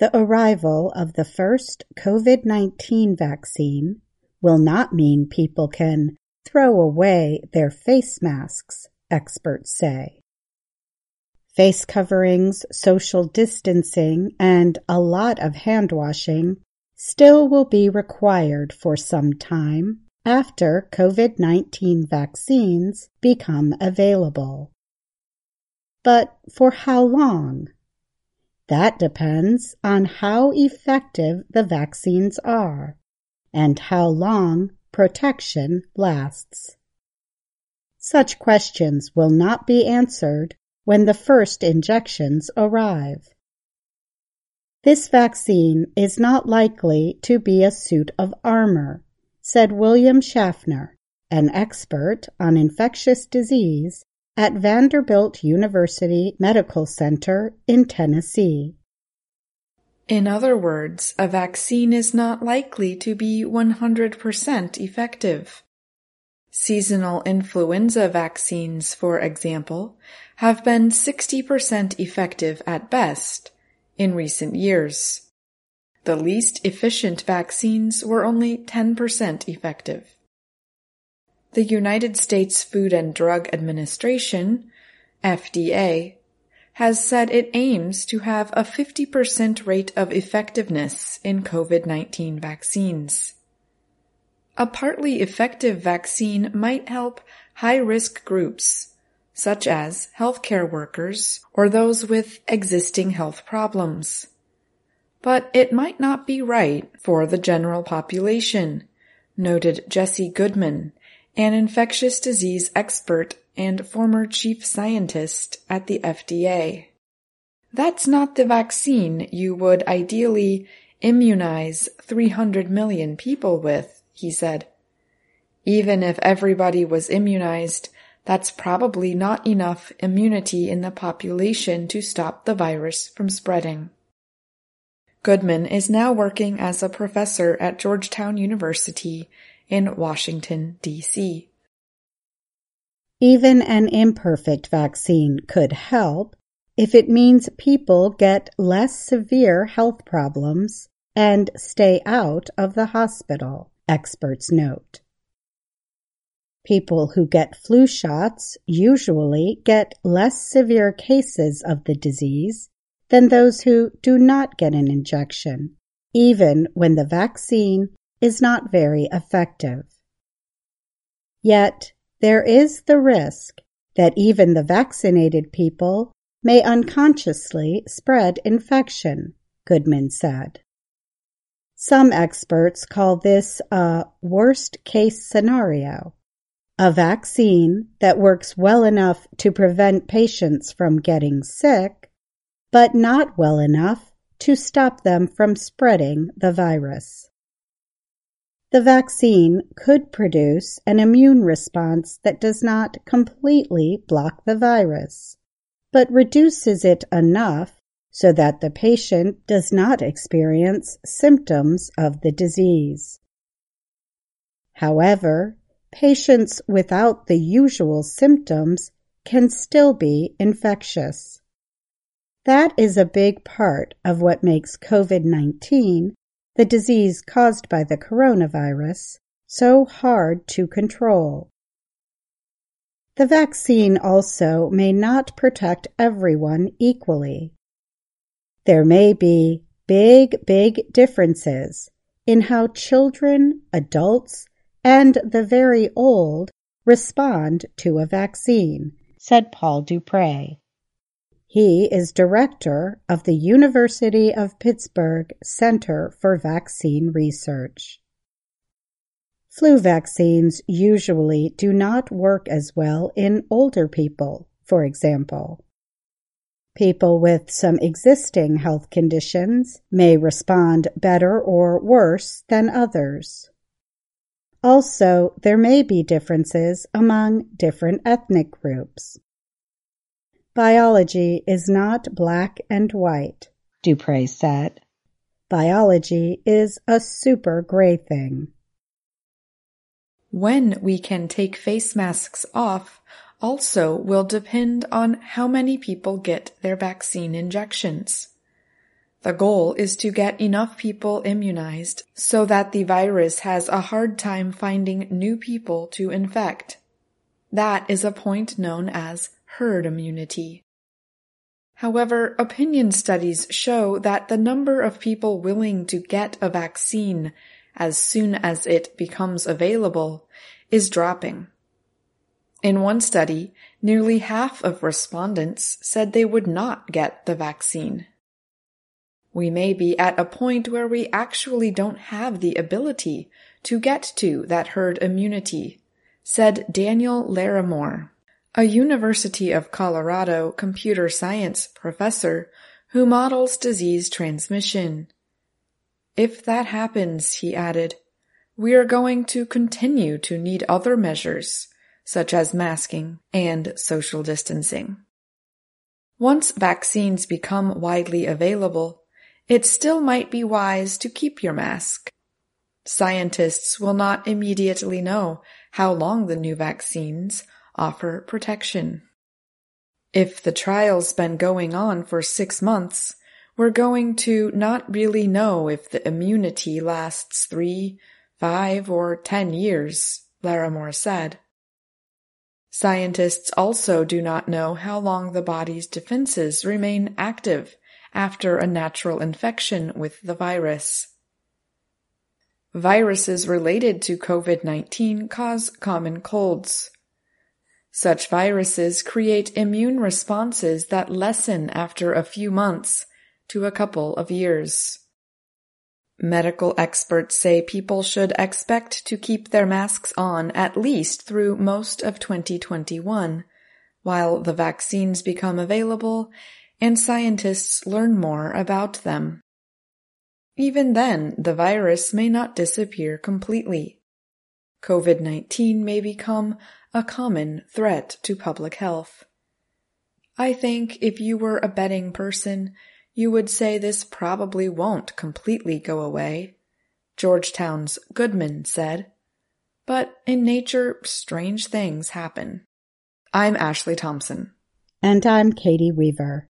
The arrival of the first COVID-19 vaccine will not mean people can throw away their face masks, experts say. Face coverings, social distancing, and a lot of hand washing still will be required for some time after COVID-19 vaccines become available. But for how long? That depends on how effective the vaccines are and how long protection lasts. Such questions will not be answered when the first injections arrive. This vaccine is not likely to be a suit of armor, said William Schaffner, an expert on infectious disease at Vanderbilt University Medical Center in Tennessee. In other words, a vaccine is not likely to be 100% effective. Seasonal influenza vaccines, for example, have been 60% effective at best in recent years. The least efficient vaccines were only 10% effective. The United States Food and Drug Administration, FDA, has said it aims to have a 50% rate of effectiveness in COVID-19 vaccines. A partly effective vaccine might help high-risk groups, such as healthcare workers or those with existing health problems. But it might not be right for the general population, noted Jesse Goodman, an infectious disease expert and former chief scientist at the FDA. That's not the vaccine you would ideally immunize 300 million people with, he said. Even if everybody was immunized, that's probably not enough immunity in the population to stop the virus from spreading. Goodman is now working as a professor at Georgetown University in Washington, D.C. Even an imperfect vaccine could help if it means people get less severe health problems and stay out of the hospital, experts note. People who get flu shots usually get less severe cases of the disease than those who do not get an injection, even when the vaccine is not very effective. Yet, there is the risk that even the vaccinated people may unconsciously spread infection, Goodman said. Some experts call this a worst-case scenario, a vaccine that works well enough to prevent patients from getting sick, but not well enough to stop them from spreading the virus. The vaccine could produce an immune response that does not completely block the virus, but reduces it enough so that the patient does not experience symptoms of the disease. However, patients without the usual symptoms can still be infectious. That is a big part of what makes COVID-19, the disease caused by the coronavirus, so hard to control. The vaccine also may not protect everyone equally. There may be big differences in how children, adults, and the very old respond to a vaccine, said Paul Dupree. He is director of the University of Pittsburgh Center for Vaccine Research. Flu vaccines usually do not work as well in older people, for example. People with some existing health conditions may respond better or worse than others. Also, there may be differences among different ethnic groups. Biology is not black and white, Dupree said. Biology is a super gray thing. When we can take face masks off also will depend on how many people get their vaccine injections. The goal is to get enough people immunized so that the virus has a hard time finding new people to infect. That is a point known as herd immunity. However, opinion studies show that the number of people willing to get a vaccine as soon as it becomes available is dropping. In one study, nearly half of respondents said they would not get the vaccine. We may be at a point where we actually don't have the ability to get to that herd immunity, said Daniel Larimore, a University of Colorado computer science professor who models disease transmission. If that happens, he added, we are going to continue to need other measures, such as masking and social distancing. Once vaccines become widely available, it still might be wise to keep your mask. Scientists will not immediately know how long the new vaccines offer protection. If the trial's been going on for 6 months, we're going to not really know if the immunity lasts 3, 5, or 10 years, Larimore said. Scientists also do not know how long the body's defenses remain active after a natural infection with the virus. Viruses related to COVID-19 cause common colds. Such viruses create immune responses that lessen after a few months to a couple of years. Medical experts say people should expect to keep their masks on at least through most of 2021, while the vaccines become available and scientists learn more about them. Even then, the virus may not disappear completely. COVID-19 may become a common threat to public health. I think if you were a betting person, you would say this probably won't completely go away, Georgetown's Goodman said. But in nature, strange things happen. I'm Ashley Thompson. And I'm Katie Weaver.